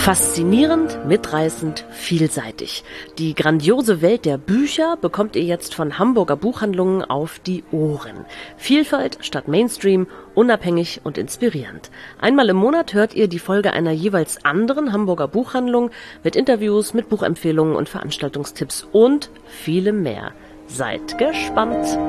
Faszinierend, mitreißend, vielseitig. Die grandiose Welt der Bücher bekommt ihr jetzt von Hamburger Buchhandlungen auf die Ohren. Vielfalt statt Mainstream, unabhängig und inspirierend. Einmal im Monat hört ihr die Folge einer jeweils anderen Hamburger Buchhandlung mit Interviews, mit Buchempfehlungen und Veranstaltungstipps und vielem mehr. Seid gespannt!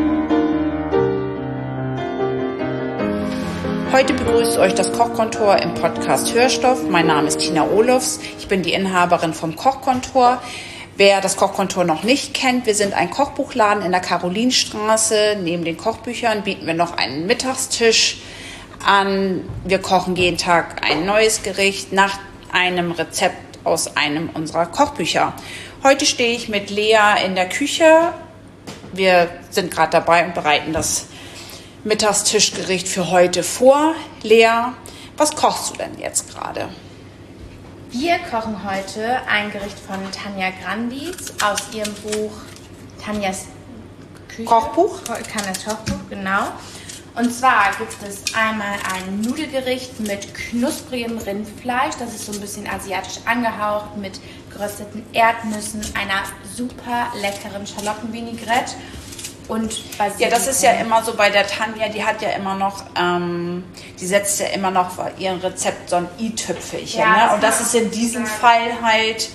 Heute begrüßt euch das Kochkontor im Podcast Hörstoff. Mein Name ist Tina Olofs. Ich bin die Inhaberin vom Kochkontor. Wer das Kochkontor noch nicht kennt, wir sind ein Kochbuchladen in der Karolinstraße. Neben den Kochbüchern bieten wir noch einen Mittagstisch an. Wir kochen jeden Tag ein neues Gericht nach einem Rezept aus einem unserer Kochbücher. Heute stehe ich mit Lea in der Küche. Wir sind gerade dabei und bereiten das Mittagstischgericht für heute vor. Lea, was kochst du denn jetzt gerade? Wir kochen heute ein Gericht von Tanja Grandis aus ihrem Buch Tanjas Küche. Kochbuch? Tanjas Kochbuch, genau. Und zwar gibt es einmal ein Nudelgericht mit knusprigem Rindfleisch. Das ist so ein bisschen asiatisch angehaucht mit gerösteten Erdnüssen, einer super leckeren Schalottenvinaigrette. Und Basilikum. Ja, das ist ja immer so bei der Tanja, die hat ja immer noch, die setzt ja immer noch bei ihrem Rezept so ein i-Tüpfelchen. Ja, ne? Und das ist in diesem Fall halt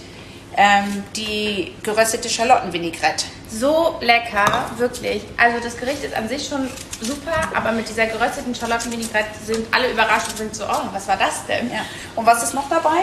die geröstete Schalottenvinaigrette. So lecker, wirklich. Also das Gericht ist an sich schon super, aber mit dieser gerösteten Schalottenvinaigrette sind alle überrascht und sind so, oh, was war das denn? Ja. Und was ist noch dabei?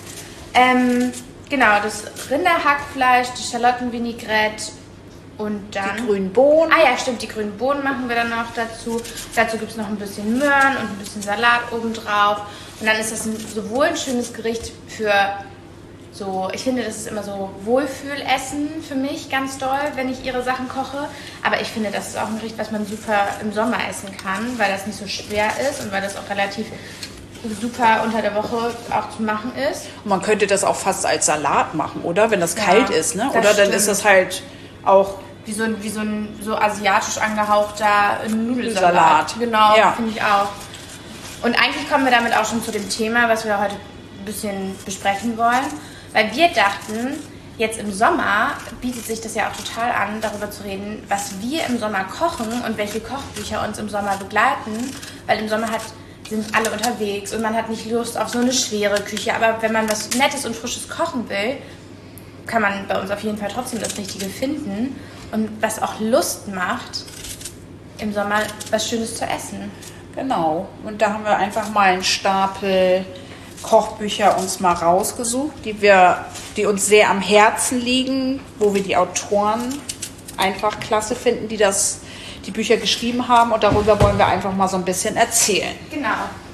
Genau, das Rinderhackfleisch, die Schalottenvinaigrette. Und dann die grünen Bohnen. Ah ja, stimmt, die grünen Bohnen machen wir dann noch dazu. Dazu gibt es noch ein bisschen Möhren und ein bisschen Salat obendrauf. Und dann ist das sowohl ein schönes Gericht für so, ich finde, das ist immer so Wohlfühlessen für mich ganz doll, wenn ich ihre Sachen koche. Aber ich finde, das ist auch ein Gericht, was man super im Sommer essen kann, weil das nicht so schwer ist und weil das auch relativ super unter der Woche auch zu machen ist. Und man könnte das auch fast als Salat machen, oder? Wenn das kalt ist, ne? Oder dann stimmt. ist das halt auch wie so ein so asiatisch angehauchter Nudelsalat. Genau, ja. Finde ich auch. Und eigentlich kommen wir damit auch schon zu dem Thema, was wir heute ein bisschen besprechen wollen. Weil wir dachten, jetzt im Sommer bietet sich das ja auch total an, darüber zu reden, was wir im Sommer kochen und welche Kochbücher uns im Sommer begleiten. Weil im Sommer sind alle unterwegs und man hat nicht Lust auf so eine schwere Küche. Aber wenn man was Nettes und Frisches kochen will, kann man bei uns auf jeden Fall trotzdem das Richtige finden. Und was auch Lust macht, im Sommer was Schönes zu essen. Genau. Und da haben wir einfach mal einen Stapel Kochbücher uns mal rausgesucht, die uns sehr am Herzen liegen, wo wir die Autoren einfach klasse finden, die Bücher geschrieben haben. Und darüber wollen wir einfach mal so ein bisschen erzählen. Genau.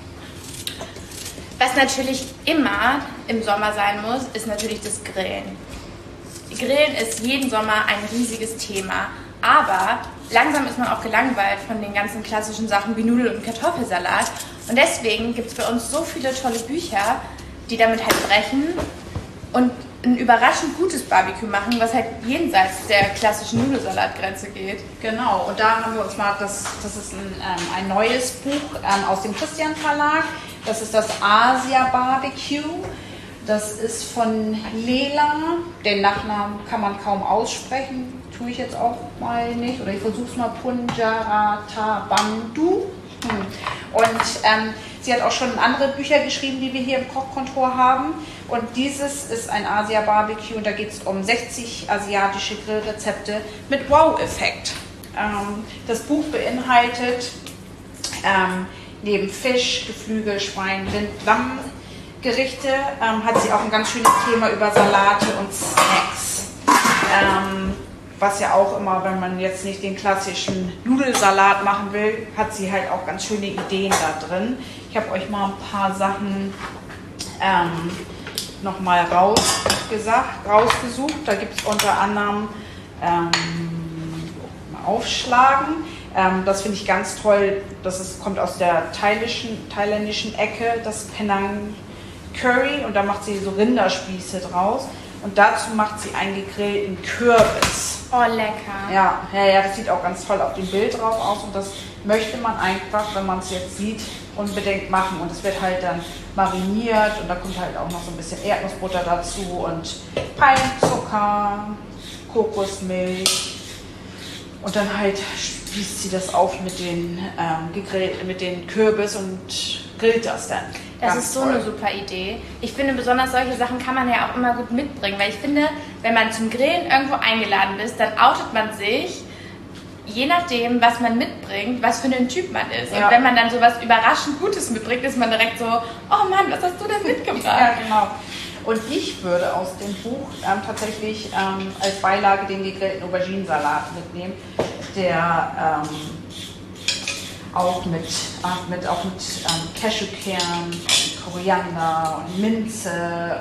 Was natürlich immer im Sommer sein muss, ist natürlich das Grillen. Grillen ist jeden Sommer ein riesiges Thema, aber langsam ist man auch gelangweilt von den ganzen klassischen Sachen wie Nudel- und Kartoffelsalat. Und deswegen gibt es bei uns so viele tolle Bücher, die damit halt brechen und ein überraschend gutes Barbecue machen, was halt jenseits der klassischen Nudelsalatgrenze geht. Genau, und da haben wir uns mal, das ist ein neues Buch aus dem Christian Verlag. Das ist das Asia Barbecue. Das ist von Lela. Den Nachnamen kann man kaum aussprechen. Tue ich jetzt auch mal nicht. Oder ich versuche es mal. Punjaratabandhu. Und sie hat auch schon andere Bücher geschrieben, die wir hier im Kochkontor haben. Und dieses ist ein Asia Barbecue. Und da geht es um 60 asiatische Grillrezepte mit Wow-Effekt. Das Buch beinhaltet neben Fisch, Geflügel, Schwein, Rind, Lamm, Gerichte, hat sie auch ein ganz schönes Thema über Salate und Snacks. Was ja auch immer, wenn man jetzt nicht den klassischen Nudelsalat machen will, hat sie halt auch ganz schöne Ideen da drin. Ich habe euch mal ein paar Sachen nochmal rausgesucht. Da gibt es unter anderem Aufschlagen. Das finde ich ganz toll. Kommt aus der thailändischen Ecke, das Penang Curry, und da macht sie so Rinderspieße draus. Und dazu macht sie einen gegrillten Kürbis. Oh, lecker. Ja, das sieht auch ganz toll auf dem Bild drauf aus. Und das möchte man einfach, wenn man es jetzt sieht, unbedingt machen. Und es wird halt dann mariniert und da kommt halt auch noch so ein bisschen Erdnussbutter dazu und Palmzucker, Kokosmilch und dann halt spießt sie das auf mit den mit den Kürbis und grillt das dann. Das ist so eine super Idee. Ich finde, besonders solche Sachen kann man ja auch immer gut mitbringen, weil ich finde, wenn man zum Grillen irgendwo eingeladen ist, dann outet man sich, je nachdem, was man mitbringt, was für ein Typ man ist. Ja. Und wenn man dann sowas überraschend Gutes mitbringt, ist man direkt so, oh Mann, was hast du denn mitgebracht? Ja, genau. Und ich würde aus dem Buch tatsächlich als Beilage den gegrillten Auberginensalat mitnehmen, der auch mit Cashewkern, Koriander und Minze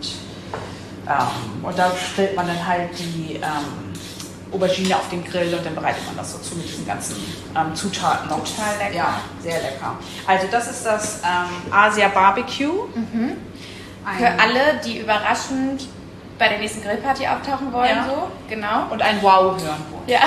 und da stellt man dann halt die Aubergine auf den Grill und dann bereitet man das so zu mit diesen ganzen Zutaten noch. Total lecker. Ja, sehr lecker. Also das ist das Asia Barbecue. Mhm. Für alle, die überraschend bei der nächsten Grillparty auftauchen wollen, ja. So, genau. Und ein Wow hören wollen. Ja.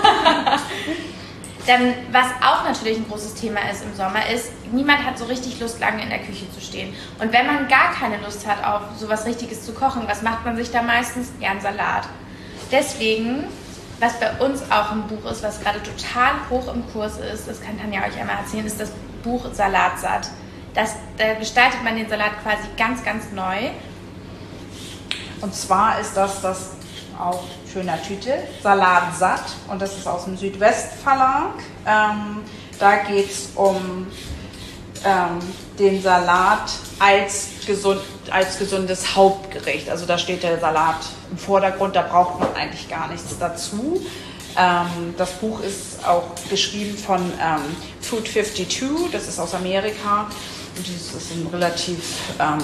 Dann, was auch natürlich ein großes Thema ist im Sommer, ist, niemand hat so richtig Lust, lange in der Küche zu stehen. Und wenn man gar keine Lust hat, auf sowas Richtiges zu kochen, was macht man sich da meistens? Ja, einen Salat. Deswegen, was bei uns auch im Buch ist, was gerade total hoch im Kurs ist, das kann Tanja euch einmal erzählen, ist das Buch Salatsatt. Da gestaltet man den Salat quasi ganz, ganz neu. Und zwar ist das auf schöner Tüte, Salatsatt, und das ist aus dem Südwestverlag. Da geht es um den Salat als gesundes Hauptgericht. Also da steht der Salat im Vordergrund, da braucht man eigentlich gar nichts dazu. Das Buch ist auch geschrieben von Food 52, das ist aus Amerika. Und das ist ein relativ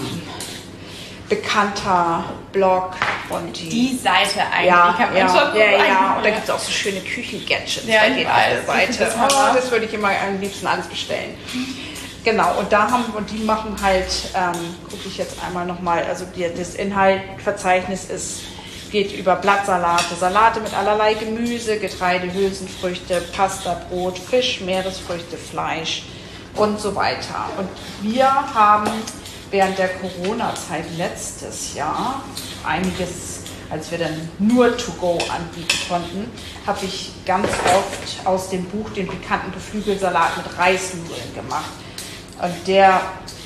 bekannter Blog. Und die Seite eigentlich, ja, kann man ja, schon ja. Und da gibt es auch so schöne Küchen-Gadgets ja, bei denen auf der Seite. Das würde ich immer am liebsten alles bestellen. Genau, und die machen halt, gucke ich jetzt einmal nochmal, also das Inhaltsverzeichnis geht über Blattsalate, Salate mit allerlei Gemüse, Getreide, Hülsenfrüchte, Pasta, Brot, Fisch, Meeresfrüchte, Fleisch und so weiter. Und wir haben während der Corona-Zeit letztes Jahr einiges, als wir dann nur To-Go anbieten konnten, habe ich ganz oft aus dem Buch den pikanten Geflügelsalat mit Reisnudeln gemacht. Und der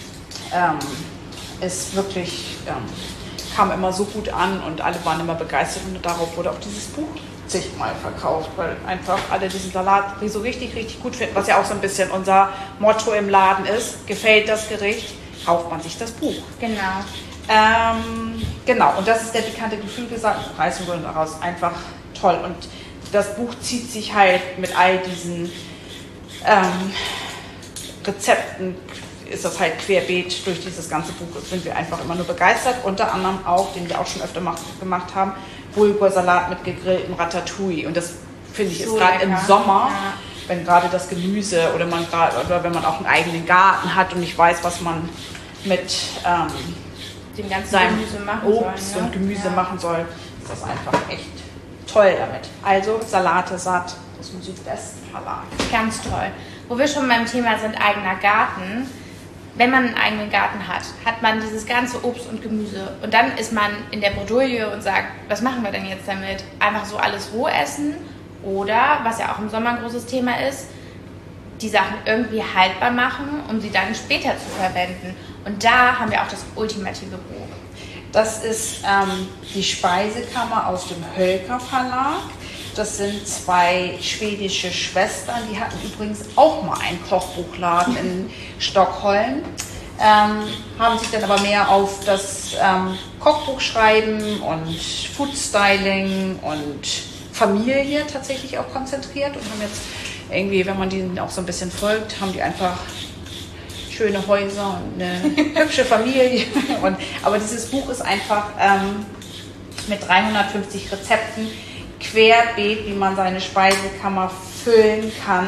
ist wirklich, kam immer so gut an und alle waren immer begeistert und darauf wurde auch dieses Buch zigmal verkauft, weil einfach alle diesen Salat so richtig, richtig gut finden, was ja auch so ein bisschen unser Motto im Laden ist. Gefällt das Gericht, kauft man sich das Buch. Genau. Genau, und das ist der pikante Geflügelsalat, Reisnudeln daraus, einfach toll. Und das Buch zieht sich halt mit all diesen Rezepten, ist das halt querbeet durch dieses ganze Buch. Das sind wir einfach immer nur begeistert. Unter anderem auch, den wir auch schon öfter gemacht haben, Bulgursalat mit gegrilltem Ratatouille. Und das finde ich so ist gerade im Sommer, ja. Wenn gerade das Gemüse oder wenn man auch einen eigenen Garten hat und nicht weiß, was man mit dem ganzen Gemüse machen Obst soll, und Gemüse machen soll, ist das einfach echt toll damit. Also Salate satt aus dem Südwestverlag. Ganz toll. Wo wir schon beim Thema sind, eigener Garten. Wenn man einen eigenen Garten hat, hat man dieses ganze Obst und Gemüse. Und dann ist man in der Bredouille und sagt, was machen wir denn jetzt damit? Einfach so alles roh essen? Oder, was ja auch im Sommer ein großes Thema ist, die Sachen irgendwie haltbar machen, um sie dann später zu verwenden. Und da haben wir auch das ultimative Buch. Das ist die Speisekammer aus dem Hölker Verlag. Das sind zwei schwedische Schwestern, die hatten übrigens auch mal einen Kochbuchladen in Stockholm, haben sich dann aber mehr auf das Kochbuchschreiben und Foodstyling und Familie tatsächlich auch konzentriert und haben jetzt irgendwie, wenn man denen auch so ein bisschen folgt, haben die einfach schöne Häuser und eine hübsche Familie. Aber dieses Buch ist einfach mit 350 Rezepten querbeet, wie man seine Speisekammer füllen kann.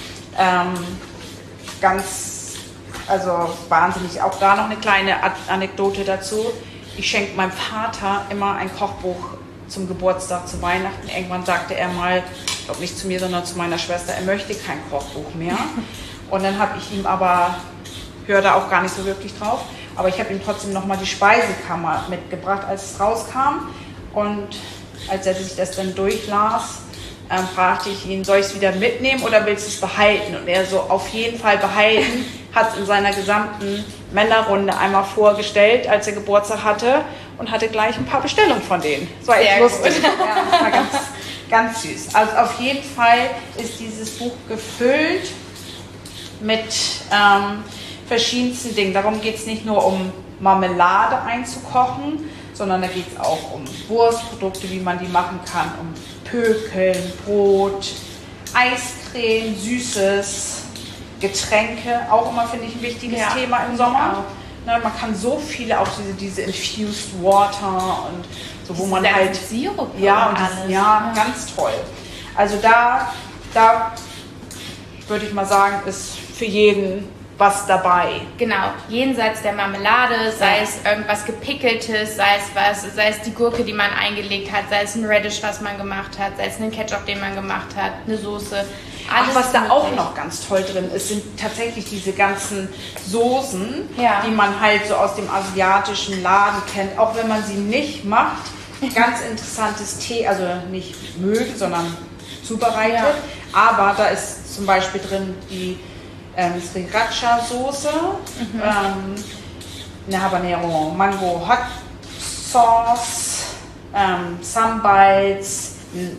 Also wahnsinnig. Auch da noch eine kleine Anekdote dazu. Ich schenke meinem Vater immer ein Kochbuch zum Geburtstag, zu Weihnachten. Irgendwann sagte er mal, ich glaube nicht zu mir, sondern zu meiner Schwester, er möchte kein Kochbuch mehr. Und dann habe ich ihm aber höre da auch gar nicht so wirklich drauf. Aber ich habe ihm trotzdem nochmal die Speisekammer mitgebracht, als es rauskam. Und als er sich das dann durchlas, fragte ich ihn, soll ich es wieder mitnehmen oder willst du es behalten? Und er so, auf jeden Fall behalten, hat es in seiner gesamten Männerrunde einmal vorgestellt, als er Geburtstag hatte und hatte gleich ein paar Bestellungen von denen. Das war echt lustig. Ja, das war ganz süß. Also auf jeden Fall ist dieses Buch gefüllt mit verschiedensten Dingen. Darum geht es nicht nur um Marmelade einzukochen, sondern da geht es auch um Wurstprodukte, wie man die machen kann, um Pökeln, Brot, Eiscreme, Süßes, Getränke, auch immer, finde ich, ein wichtiges Thema im Sommer. Ne, man kann so viele, auch diese Infused Water und so, wo man halt Sirup und alles. Ganz toll. Also da würde ich mal sagen, ist für jeden was dabei. Genau, jenseits der Marmelade, sei es irgendwas Gepickeltes, sei es die Gurke, die man eingelegt hat, sei es ein Radish, was man gemacht hat, sei es einen Ketchup, den man gemacht hat, eine Soße. Ach, was da auch noch ganz toll drin ist, sind tatsächlich diese ganzen Soßen, die man halt so aus dem asiatischen Laden kennt, auch wenn man sie nicht macht. Ganz interessantes Tee, also nicht mögen, sondern zubereitet. Ja. Aber da ist zum Beispiel drin die Sriracha-Soße, eine Habanero Mango Hot Sauce, Sambalz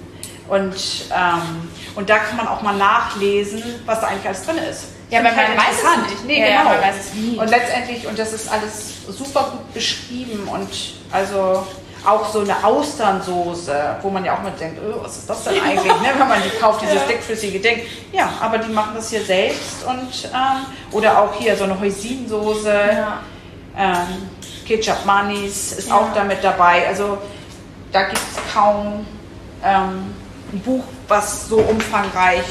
und da kann man auch mal nachlesen, was da eigentlich alles drin ist. Ja, aber man weiß es nicht. Nee, genau. Man weiß es nie. Und letztendlich, und das ist alles super gut beschrieben und also auch so eine Austernsoße, wo man ja auch mal denkt, oh, was ist das denn eigentlich, ne? Wenn man die kauft, dieses dickflüssige Ding. Ja, aber die machen das hier selbst und oder auch hier so eine Hoisinsoße, Ketchup Manis ist auch damit dabei. Also da gibt es kaum ein Buch, was so umfangreich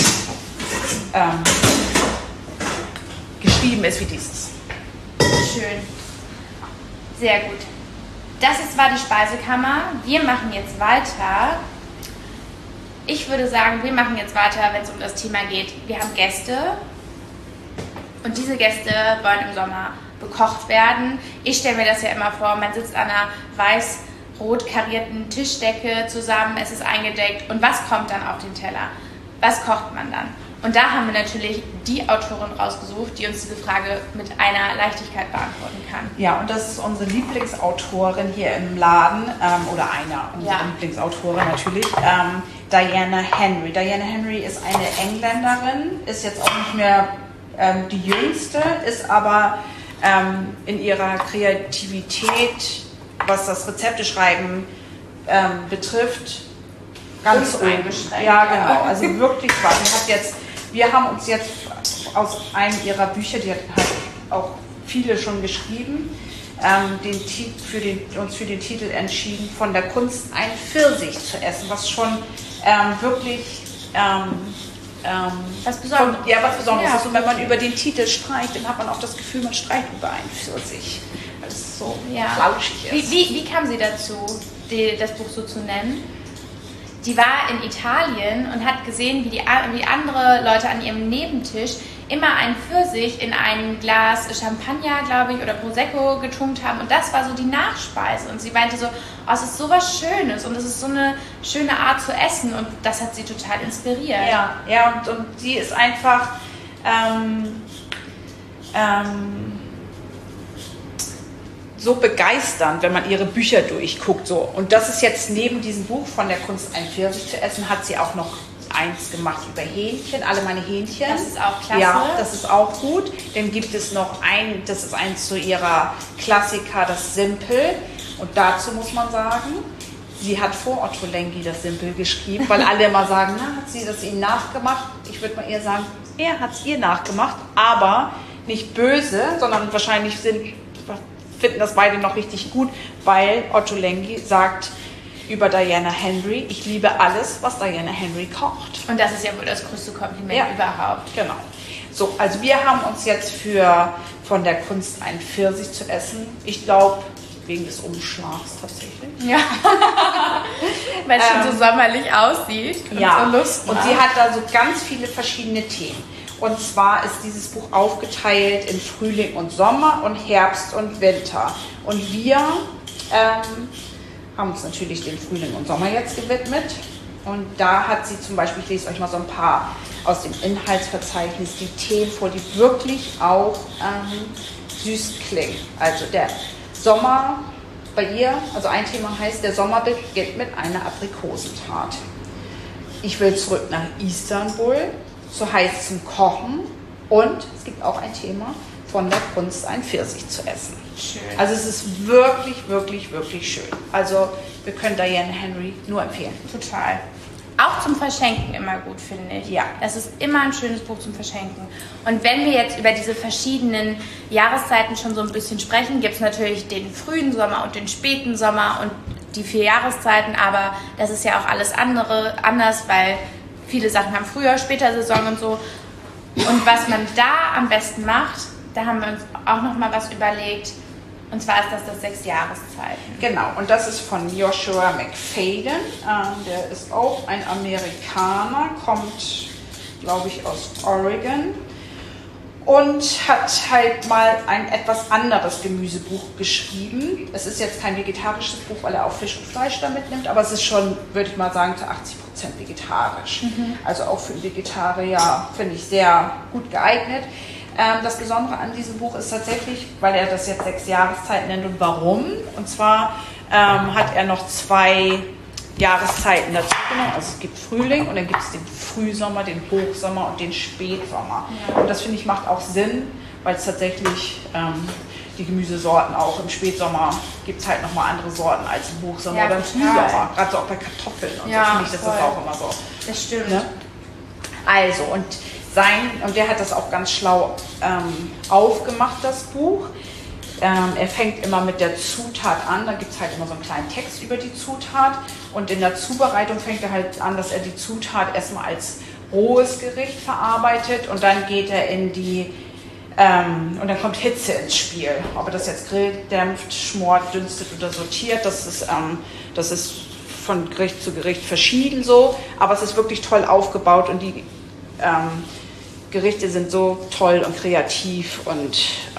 geschrieben ist wie dieses. Schön. Sehr gut. Das war die Speisekammer. Wir machen jetzt weiter. Ich würde sagen, wir machen jetzt weiter, wenn es um das Thema geht. Wir haben Gäste und diese Gäste wollen im Sommer bekocht werden. Ich stelle mir das ja immer vor, man sitzt an einer weiß-rot karierten Tischdecke zusammen, es ist eingedeckt und was kommt dann auf den Teller? Was kocht man dann? Und da haben wir natürlich die Autorin rausgesucht, die uns diese Frage mit einer Leichtigkeit beantworten kann. Ja, und das ist unsere Lieblingsautorin hier im Laden, oder einer unserer Lieblingsautoren natürlich, Diana Henry. Diana Henry ist eine Engländerin, ist jetzt auch nicht mehr die jüngste, ist aber in ihrer Kreativität, was das Rezepteschreiben betrifft, ganz eingeschränkt. Ja, genau. Also wirklich was. Wir haben uns jetzt aus einem ihrer Bücher, die hat auch viele schon geschrieben, uns für den Titel entschieden, von der Kunst ein Pfirsich zu essen, was schon wirklich was Besonderes. Was Besonderes ist. Und wenn man über den Titel streicht, dann hat man auch das Gefühl, man streicht über einen Pfirsich, weil es so flauschig ist. Wie kam sie dazu, das Buch so zu nennen? Die war in Italien und hat gesehen, wie andere Leute an ihrem Nebentisch immer einen Pfirsich in ein Glas Champagner, glaube ich, oder Prosecco getunkt haben. Und das war so die Nachspeise. Und sie meinte so, oh, es ist so was Schönes und es ist so eine schöne Art zu essen. Und das hat sie total inspiriert. Ja, und sie ist einfach so begeisternd, wenn man ihre Bücher durchguckt. So. Und das ist jetzt neben diesem Buch von der Kunst ein Pfirsich zu essen, hat sie auch noch eins gemacht über Hähnchen, alle meine Hähnchen. Das ist auch klasse. Ja, das ist auch gut. Dann gibt es noch das ist eins zu ihrer Klassiker, das Simpel. Und dazu muss man sagen, sie hat vor Otto Lengi das Simpel geschrieben, weil alle immer sagen, hat sie das ihm nachgemacht? Ich würde mal eher sagen, er hat es ihr nachgemacht, aber nicht böse, sondern wahrscheinlich finden das beide noch richtig gut, weil Otto Lengi sagt über Diana Henry, ich liebe alles, was Diana Henry kocht. Und das ist ja wohl das größte Kompliment überhaupt. Genau. So, also wir haben uns jetzt von der Kunst ein Pfirsich zu essen. Ich glaube, wegen des Umschlags tatsächlich. Ja. Weil es schon so sommerlich aussieht. Und so lustig. Und sie hat da so ganz viele verschiedene Themen. Und zwar ist dieses Buch aufgeteilt in Frühling und Sommer und Herbst und Winter. Und wir haben uns natürlich dem Frühling und Sommer jetzt gewidmet. Und da hat sie zum Beispiel, ich lese euch mal so ein paar aus dem Inhaltsverzeichnis, die Themen vor, die wirklich auch süß klingen. Also der Sommer bei ihr, also ein Thema heißt, der Sommer beginnt mit einer Aprikosentat. Ich will zurück nach Istanbul, so heiß zum Kochen. Und es gibt auch ein Thema von der Kunst, ein Pfirsich zu essen. Schön. Also es ist wirklich, wirklich, wirklich schön. Also wir können Diane Henry nur empfehlen. Total. Auch zum Verschenken immer gut, finde ich. Ja. Das ist immer ein schönes Buch zum Verschenken. Und wenn wir jetzt über diese verschiedenen Jahreszeiten schon so ein bisschen sprechen, gibt es natürlich den frühen Sommer und den späten Sommer und die 4 Jahreszeiten, aber das ist ja auch alles anders, weil viele Sachen haben früher, später Saison und so. Und was man da am besten macht, da haben wir uns auch noch mal was überlegt. Und zwar ist das 6 Jahreszeiten. Genau, und das ist von Joshua McFadden. Der ist auch ein Amerikaner, kommt, glaube ich, aus Oregon. Und hat halt mal ein etwas anderes Gemüsebuch geschrieben. Es ist jetzt kein vegetarisches Buch, weil er auch Fisch und Fleisch da mitnimmt, aber es ist schon, würde ich mal sagen, zu 80% vegetarisch. Also auch für Vegetarier finde ich sehr gut geeignet. Das Besondere an diesem Buch ist tatsächlich, weil er das jetzt 6 Jahreszeiten nennt und warum. Und zwar hat er noch 2 Jahreszeiten dazu genommen. Also es gibt Frühling und dann gibt es den Frühsommer, den Hochsommer und den Spätsommer. Ja. Und das finde ich macht auch Sinn, weil es tatsächlich die Gemüsesorten auch im Spätsommer gibt es halt nochmal andere Sorten als im Hochsommer oder im Frühsommer. Gerade so auch bei Kartoffeln und so finde ich das auch immer so. Das stimmt. Ne? Also und der hat das auch ganz schlau aufgemacht, das Buch. Er fängt immer mit der Zutat an, dann gibt es halt immer so einen kleinen Text über die Zutat und in der Zubereitung fängt er halt an, dass er die Zutat erstmal als rohes Gericht verarbeitet und dann geht er in die, und dann kommt Hitze ins Spiel. Ob er das jetzt grillt, dämpft, schmort, dünstet oder sortiert, das ist von Gericht zu Gericht verschieden so, aber es ist wirklich toll aufgebaut und die Gerichte sind so toll und kreativ und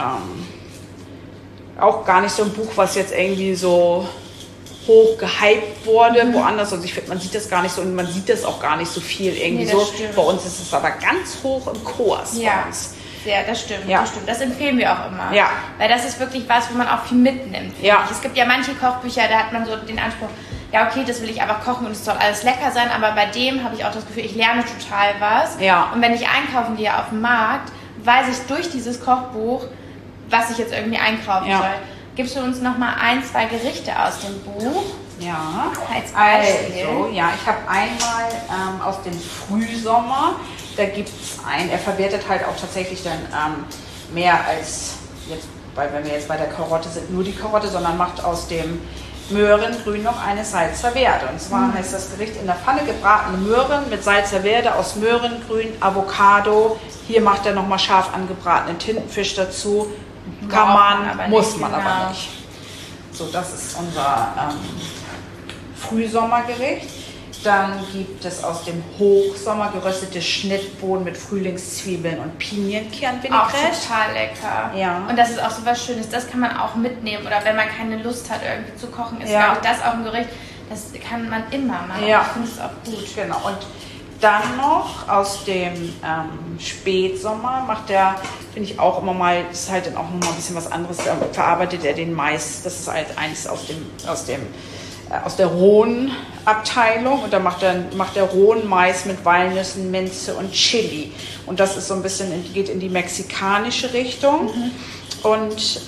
auch gar nicht so ein Buch, was jetzt irgendwie so hoch gehypt wurde, woanders. Also ich finde, man sieht das gar nicht so und man sieht das auch gar nicht so viel irgendwie so. Stimmt. Bei uns ist es aber ganz hoch im Kurs. Ja, das stimmt. Das empfehlen wir auch immer. Ja. Weil das ist wirklich was, wo man auch viel mitnimmt. Ja. Es gibt ja manche Kochbücher, da hat man so den Anspruch, ja okay, das will ich einfach kochen und es soll alles lecker sein, aber bei dem habe ich auch das Gefühl, ich lerne total was. Ja. Und wenn ich einkaufen gehe auf dem Markt, weiß ich durch dieses Kochbuch, was ich jetzt irgendwie einkaufen soll. Gibst du uns noch mal 1, 2 Gerichte aus dem Buch? Ja, als Beispiel. Also, ich habe einmal aus dem Frühsommer, da gibt es er verwertet halt auch tatsächlich dann mehr als jetzt, weil wenn wir jetzt bei der Karotte sind, nur die Karotte, sondern macht aus dem Möhrengrün noch eine Salsa Verde. Und zwar heißt das Gericht in der Pfanne gebratene Möhren mit Salsa Verde aus Möhrengrün, Avocado. Hier macht er nochmal scharf angebratenen Tintenfisch dazu. Muss man aber nicht. So, das ist unser Frühsommergericht. Dann gibt es aus dem Hochsommer geröstete Schnittbohnen mit Frühlingszwiebeln und Pinienkernvinaigrette. Auch total lecker. Ja. Und das ist auch so was Schönes. Das kann man auch mitnehmen. Oder wenn man keine Lust hat, irgendwie zu kochen, ist glaube ich das auch ein Gericht, das kann man immer machen. Ja. Ich finde es auch gut. Genau. Und dann noch aus dem Spätsommer macht er, finde ich auch immer mal, das ist halt dann auch nochmal ein bisschen was anderes, verarbeitet er den Mais. Das ist halt eins aus der rohen Abteilung und da macht er rohen Mais mit Walnüssen, Minze und Chili. Und das ist so ein bisschen, geht in die mexikanische Richtung und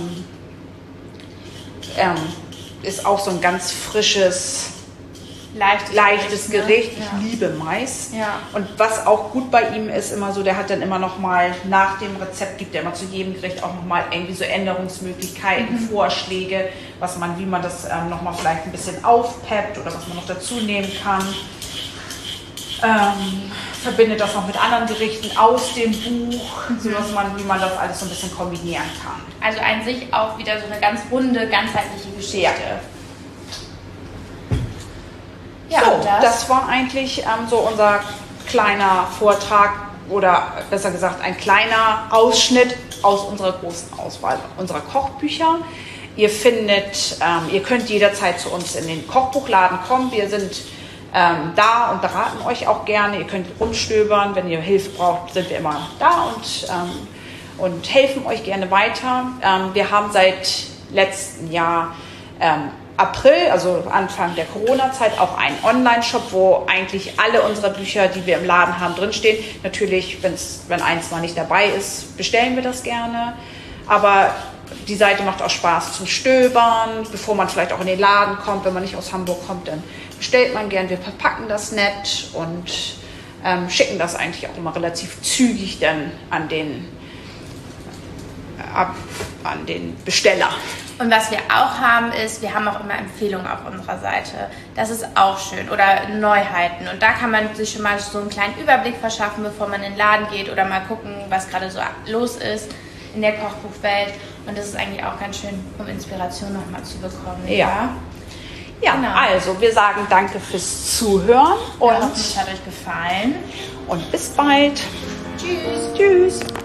ist auch so ein ganz frisches, leichtes Gericht. Ne? Ich liebe Mais. Ja. Und was auch gut bei ihm ist, immer so, der hat dann immer noch mal, nach dem Rezept gibt er immer zu jedem Gericht auch noch mal irgendwie so Änderungsmöglichkeiten, Vorschläge, wie man das noch mal vielleicht ein bisschen aufpeppt oder was man noch dazu nehmen kann. Verbindet das noch mit anderen Gerichten aus dem Buch, sodass wie man das alles so ein bisschen kombinieren kann. Also an sich auch wieder so eine ganz runde, ganzheitliche Geschichte. Ja. Ja, so, das war eigentlich so unser kleiner Vortrag oder besser gesagt ein kleiner Ausschnitt aus unserer großen Auswahl unserer Kochbücher. Ihr könnt jederzeit zu uns in den Kochbuchladen kommen. Wir sind da und beraten euch auch gerne. Ihr könnt rumstöbern. Wenn ihr Hilfe braucht, sind wir immer da und helfen euch gerne weiter. Wir haben seit letztem Jahr April, also Anfang der Corona-Zeit, auch einen Online-Shop, wo eigentlich alle unsere Bücher, die wir im Laden haben, drinstehen. Natürlich, wenn eins mal nicht dabei ist, bestellen wir das gerne. Aber die Seite macht auch Spaß zum Stöbern, bevor man vielleicht auch in den Laden kommt. Wenn man nicht aus Hamburg kommt, dann bestellt man gern. Wir verpacken das nett und schicken das eigentlich auch immer relativ zügig dann an den Besteller. Und was wir auch haben, ist, wir haben auch immer Empfehlungen auf unserer Seite. Das ist auch schön. Oder Neuheiten. Und da kann man sich schon mal so einen kleinen Überblick verschaffen, bevor man in den Laden geht oder mal gucken, was gerade so los ist in der Kochbuchwelt. Und das ist eigentlich auch ganz schön, um Inspiration nochmal zu bekommen. Ja, genau. Also wir sagen danke fürs Zuhören. Und es hat euch gefallen. Und bis bald. Tschüss. Tschüss.